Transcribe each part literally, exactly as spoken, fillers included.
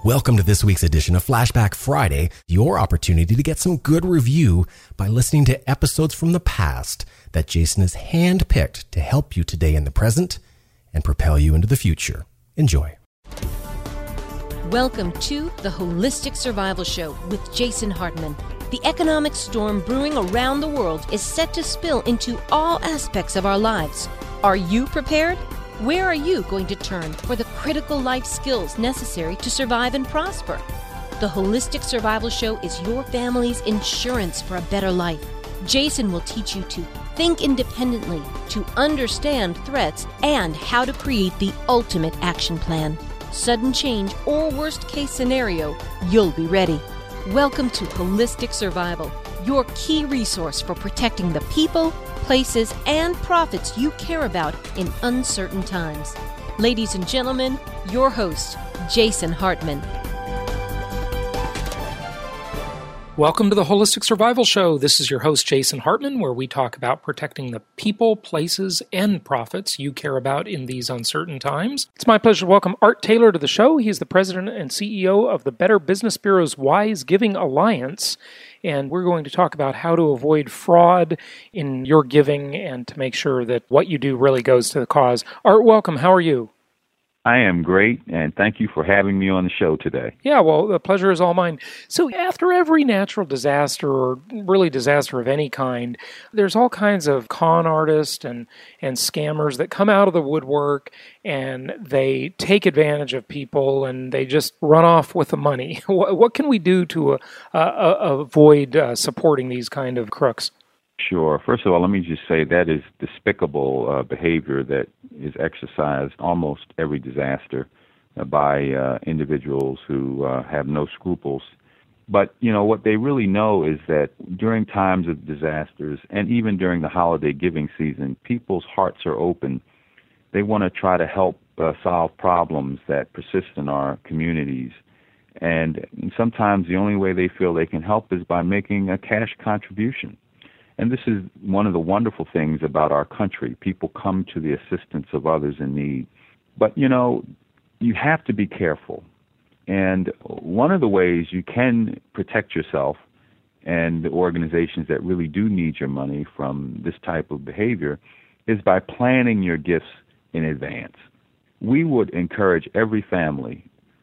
Welcome to this week's edition of Flashback Friday, your opportunity to get some good review by listening to episodes from the past that Jason has handpicked to help you today in the present and propel you into the future. Enjoy. Welcome to the Holistic Survival Show with Jason Hartman. The economic storm brewing around the world is set to spill into all aspects of our lives. Are you prepared? Where are you going to turn for the critical life skills necessary to survive and prosper? The Holistic Survival Show is your family's insurance for a better life. Jason will teach you to think independently, to understand threats, and how to create the ultimate action plan. Sudden change or worst case scenario, you'll be ready. Welcome to Holistic Survival, your key resource for protecting the people, places, and profits you care about in uncertain times. Ladies and gentlemen, your host, Jason Hartman. Welcome to the Holistic Survival Show. This is your host, Jason Hartman, where we talk about protecting the people, places, and profits you care about in these uncertain times. It's my pleasure to welcome Art Taylor to the show. He is the president and C E O of the Better Business Bureau's Wise Giving Alliance. And we're going to talk about how to avoid fraud in your giving and to make sure that what you do really goes to the cause. Art, welcome. How are you? I am great, and thank you for having me on the show today. Yeah, well, the pleasure is all mine. So after every natural disaster, or really disaster of any kind, there's all kinds of con artists and, and scammers that come out of the woodwork, and they take advantage of people, and they just run off with the money. What, what can we do to uh, uh, avoid uh, supporting these kind of crooks? Sure. First of all, let me just say that is despicable uh, behavior that is exercised almost every disaster uh, by uh, individuals who uh, have no scruples. But, you know, what they really know is that during times of disasters and even during the holiday giving season, people's hearts are open. They want to try to help uh, solve problems that persist in our communities. And sometimes the only way they feel they can help is by making a cash contribution. And this is one of the wonderful things about our country. People come to the assistance of others in need. But, you know, you have to be careful. And one of the ways you can protect yourself and the organizations that really do need your money from this type of behavior is by planning your gifts in advance. We would encourage every family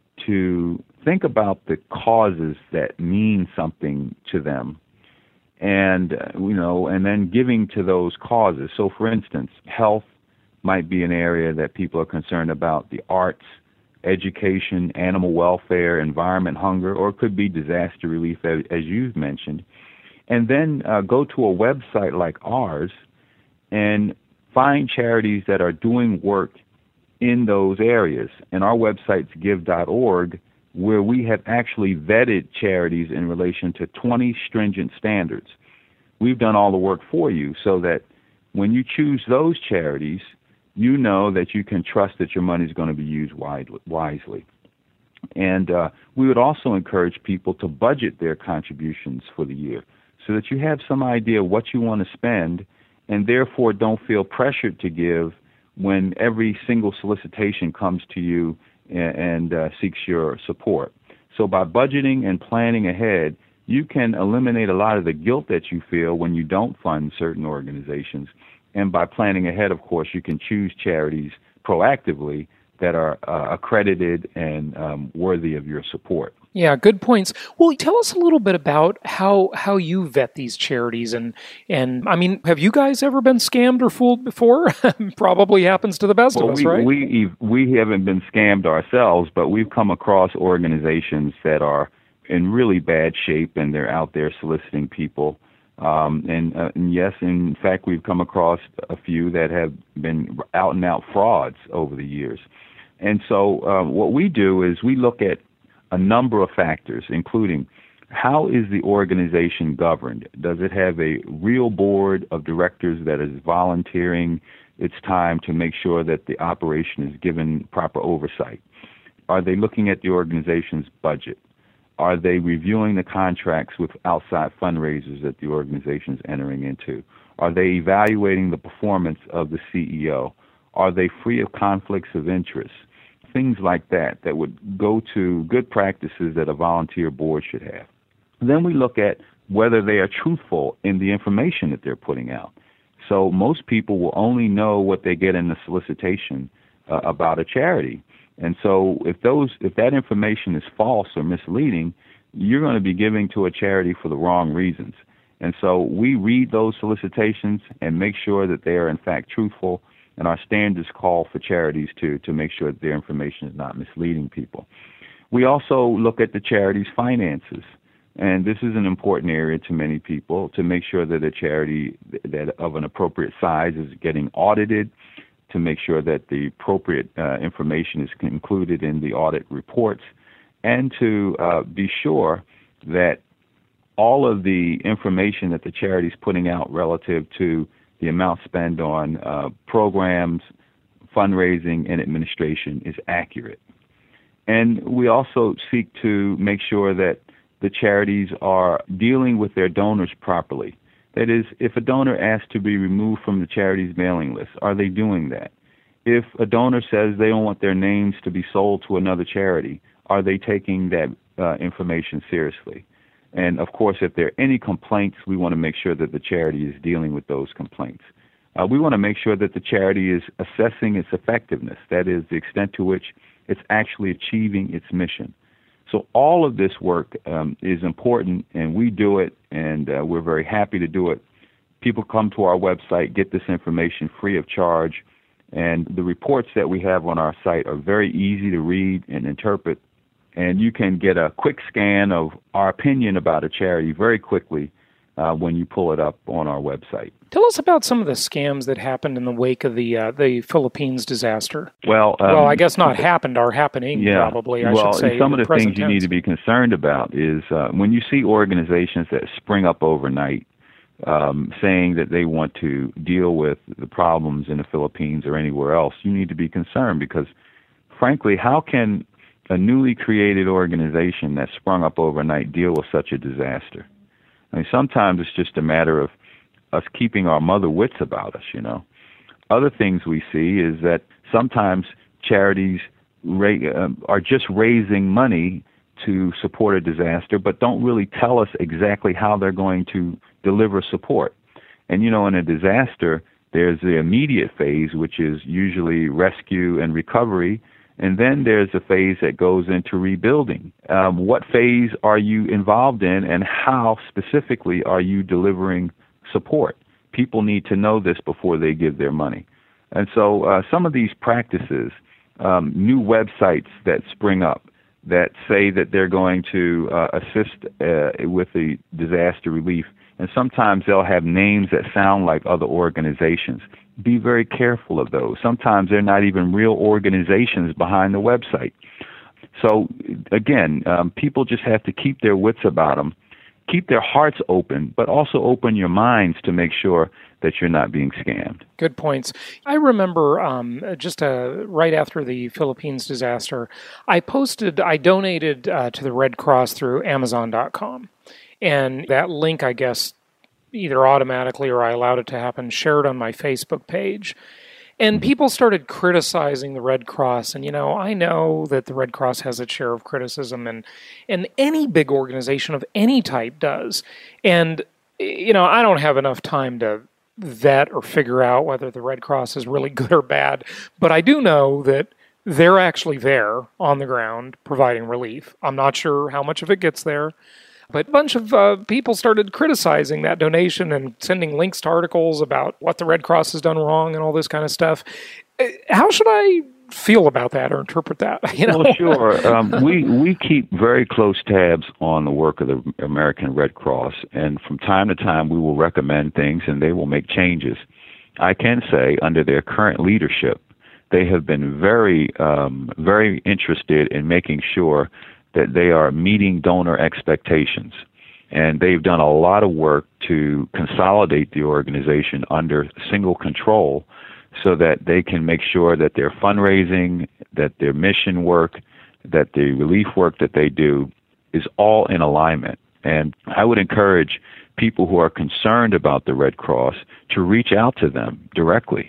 to think about the causes that mean something to them. And, uh, you know, and then giving to those causes. So, for instance, health might be an area that people are concerned about, the arts, education, animal welfare, environment, hunger, or it could be disaster relief, as, as you've mentioned. And then uh, go to a website like ours and find charities that are doing work in those areas. And our website's give dot org, where we have actually vetted charities in relation to twenty stringent standards. We've done all the work for you so that when you choose those charities, you know that you can trust that your money is going to be used wisely. And uh, we would also encourage people to budget their contributions for the year so that you have some idea what you want to spend and therefore don't feel pressured to give when every single solicitation comes to you and uh, seeks your support. So by budgeting and planning ahead, you can eliminate a lot of the guilt that you feel when you don't fund certain organizations. And by planning ahead, of course, you can choose charities proactively that are uh, accredited and um, worthy of your support. Yeah, good points. Well, tell us a little bit about how how you vet these charities. And, and I mean, have you guys ever been scammed or fooled before? Probably happens to the best well, of us, we, right? We, we haven't been scammed ourselves, but we've come across organizations that are in really bad shape, and they're out there soliciting people. Um, and, uh, and yes, in fact, we've come across a few that have been out-and-out frauds over the years. And so uh, what we do is we look at a number of factors, including how is the organization governed? Does it have a real board of directors that is volunteering its time to make sure that the operation is given proper oversight? Are they looking at the organization's budget? Are they reviewing the contracts with outside fundraisers that the organization is entering into? Are they evaluating the performance of the C E O? Are they free of conflicts of interest? things like that that would go to good practices that a volunteer board should have. Then we look at whether they are truthful in the information that they're putting out. So most people will only know what they get in the solicitation uh, about a charity. And so if those if that information is false or misleading, you're going to be giving to a charity for the wrong reasons. And so we read those solicitations and make sure that they are in fact truthful, and our standards call for charities to to make sure that their information is not misleading people. We also look at the charity's finances, and this is an important area to many people, to make sure that a charity that of an appropriate size is getting audited, to make sure that the appropriate uh, information is included in the audit reports, and to uh, be sure that all of the information that the charity is putting out relative to the amount spent on uh, programs, fundraising, and administration is accurate. And we also seek to make sure that the charities are dealing with their donors properly. That is, if a donor asks to be removed from the charity's mailing list, are they doing that? If a donor says they don't want their names to be sold to another charity, are they taking that uh, information seriously? And, of course, if there are any complaints, we want to make sure that the charity is dealing with those complaints. Uh, we want to make sure that the charity is assessing its effectiveness, that is, the extent to which it's actually achieving its mission. So all of this work um, is important, and we do it, and uh, we're very happy to do it. People come to our website, get this information free of charge, and the reports that we have on our site are very easy to read and interpret, and you can get a quick scan of our opinion about a charity very quickly uh, when you pull it up on our website. Tell us about some of the scams that happened in the wake of the uh, the Philippines disaster. Well, um, well, I guess not happened, are happening, yeah, probably, I well, should say. Some of the things you tense. need to be concerned about is uh, when you see organizations that spring up overnight um, saying that they want to deal with the problems in the Philippines or anywhere else, you need to be concerned because, frankly, how can a newly created organization that sprung up overnight deal with such a disaster? I mean, sometimes it's just a matter of us keeping our mother wits about us, you know. Other things we see is that sometimes charities ra- uh, are just raising money to support a disaster, but don't really tell us exactly how they're going to deliver support. And, you know, in a disaster, there's the immediate phase, which is usually rescue and recovery, and then there's a phase that goes into rebuilding. Um, what phase are you involved in, and how specifically are you delivering support? People need to know this before they give their money. And so uh, some of these practices, um, new websites that spring up that say that they're going to uh, assist uh, with the disaster relief, and sometimes they'll have names that sound like other organizations. Be very careful of those. Sometimes they're not even real organizations behind the website. So, again, um, people just have to keep their wits about them, keep their hearts open, but also open your minds to make sure that you're not being scammed. Good points. I remember um, just uh, right after the Philippines disaster, I posted, I donated uh, to the Red Cross through Amazon dot com. And that link, I guess, either automatically or I allowed it to happen, shared on my Facebook page. And people started criticizing the Red Cross. And, you know, I know that the Red Cross has its share of criticism, and and any big organization of any type does. And, you know, I don't have enough time to vet or figure out whether the Red Cross is really good or bad. But I do know that they're actually there on the ground providing relief. I'm not sure how much of it gets there. But a bunch of uh, people started criticizing that donation and sending links to articles about what the Red Cross has done wrong and all this kind of stuff. How should I feel about that or interpret that? You know? Well, sure. Um, we, we keep very close tabs on the work of the American Red Cross, and from time to time we will recommend things and they will make changes. I can say under their current leadership, they have been very, um, very interested in making sure that they are meeting donor expectations. And they've done a lot of work to consolidate the organization under single control so that they can make sure that their fundraising, that their mission work, that the relief work that they do is all in alignment. And I would encourage people who are concerned about the Red Cross to reach out to them directly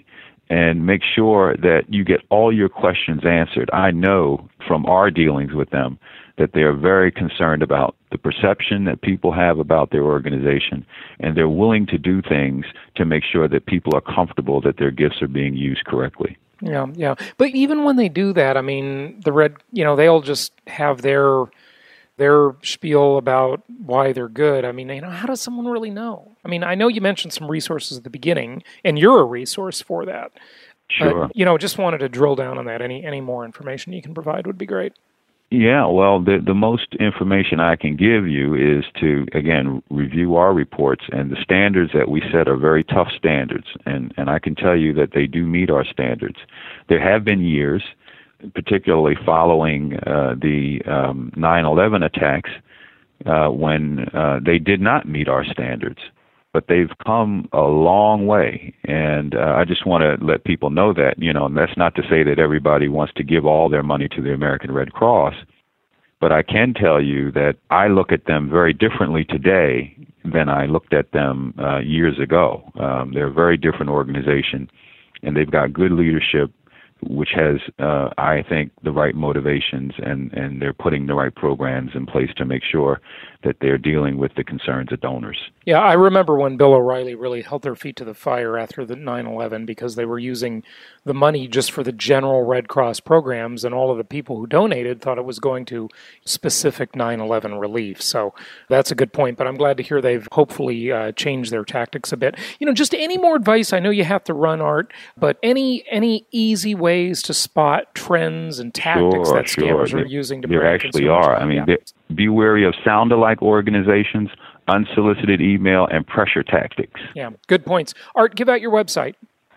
and make sure that you get all your questions answered. I know from our dealings with them that they are very concerned about the perception that people have about their organization, and they're willing to do things to make sure that people are comfortable that their gifts are being used correctly. Yeah, yeah. But even when they do that, I mean, the Red, you know, they'll just have their their spiel about why they're good. I mean, you know, how does someone really know? I mean, I know you mentioned some resources at the beginning, and you're a resource for that. Sure. But, you know, just wanted to drill down on that. Any any more information you can provide would be great. Yeah, well, the the most information I can give you is to, again, review our reports, and the standards that we set are very tough standards, and, and I can tell you that they do meet our standards. There have been years, particularly following uh, the um, nine eleven attacks, uh, when uh, they did not meet our standards. But they've come a long way, and uh, I just want to let people know that, you know, and that's not to say that everybody wants to give all their money to the American Red Cross, but I can tell you that I look at them very differently today than I looked at them uh, years ago. Um, they're a very different organization, and they've got good leadership, which has, uh, I think, the right motivations, and, and they're putting the right programs in place to make sure that they're dealing with the concerns of donors. Yeah, I remember when Bill O'Reilly really held their feet to the fire after the nine eleven because they were using the money just for the general Red Cross programs, and all of the people who donated thought it was going to specific nine eleven relief. So that's a good point, but I'm glad to hear they've hopefully uh, changed their tactics a bit. You know, just any more advice? I know you have to run, Art, but any any easy ways to spot trends and tactics sure, that scammers sure. are using to there prey on actually consumers? are. I mean, yeah. Be wary of sound-alike organizations, unsolicited email, and pressure tactics. Yeah, good points. Art, give out your website.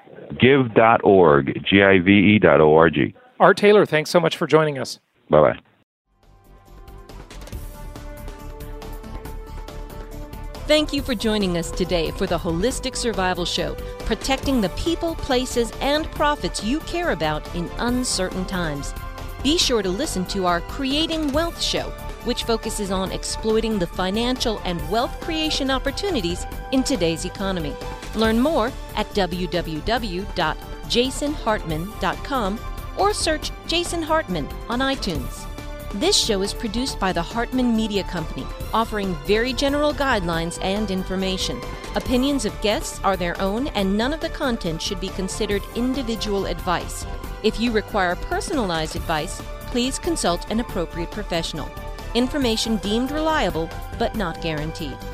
give dot org, G I V E dot O R G. Art Taylor, thanks so much for joining us. Bye-bye. Thank you for joining us today for the Holistic Survival Show, protecting the people, places, and profits you care about in uncertain times. Be sure to listen to our Creating Wealth show, which focuses on exploiting the financial and wealth creation opportunities in today's economy. Learn more at w w w dot jason hartman dot com or search Jason Hartman on iTunes. This show is produced by the Hartman Media Company, offering very general guidelines and information. Opinions of guests are their own, and none of the content should be considered individual advice. If you require personalized advice, please consult an appropriate professional. Information deemed reliable, but not guaranteed.